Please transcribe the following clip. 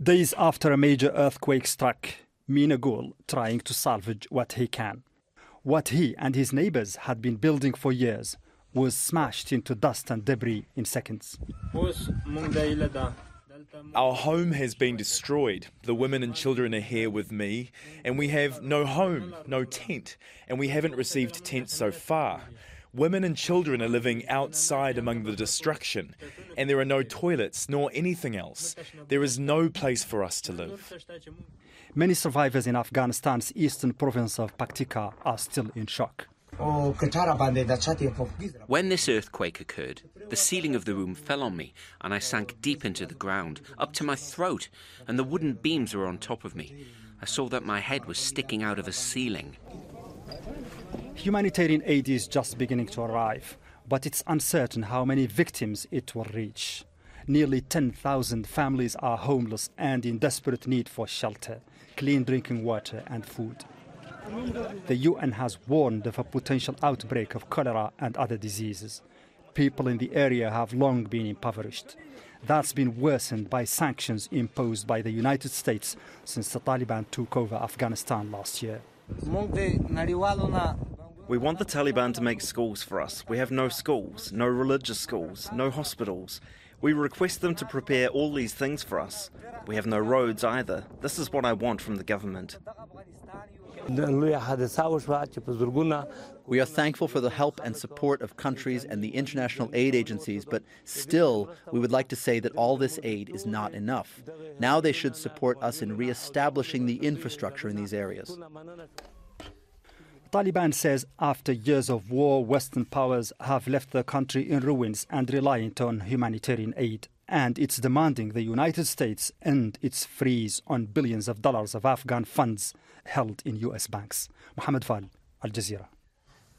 Days after a major earthquake struck, Mina Gul trying to salvage what he can. What he and his neighbors had been building for years was smashed into dust and debris in seconds. Our home has been destroyed. The women and children are here with me, and we have no home, no tent, and we haven't received tents so far. Women and children are living outside among the destruction, and there are no toilets nor anything else. There is no place for us to live. Many survivors in Afghanistan's eastern province of Paktika are still in shock. When this earthquake occurred, the ceiling of the room fell on me and I sank deep into the ground, up to my throat, and the wooden beams were on top of me. I saw that my head was sticking out of a ceiling. Humanitarian aid is just beginning to arrive, but it's uncertain how many victims it will reach. Nearly 10,000 families are homeless and in desperate need for shelter, clean drinking water and food. The UN has warned of a potential outbreak of cholera and other diseases. People in the area have long been impoverished. That's been worsened by sanctions imposed by the United States since the Taliban took over Afghanistan last year. We want the Taliban to make schools for us. We have no schools, no religious schools, no hospitals. We request them to prepare all these things for us. We have no roads either. This is what I want from the government. We are thankful for the help and support of countries and the international aid agencies, but still, we would like to say that all this aid is not enough. Now they should support us in re-establishing the infrastructure in these areas. Taliban says after years of war, Western powers have left the country in ruins and reliant on humanitarian aid. And it's demanding the United States end its freeze on billions of dollars of Afghan funds held in US banks. Mohammed Fall, Al Jazeera.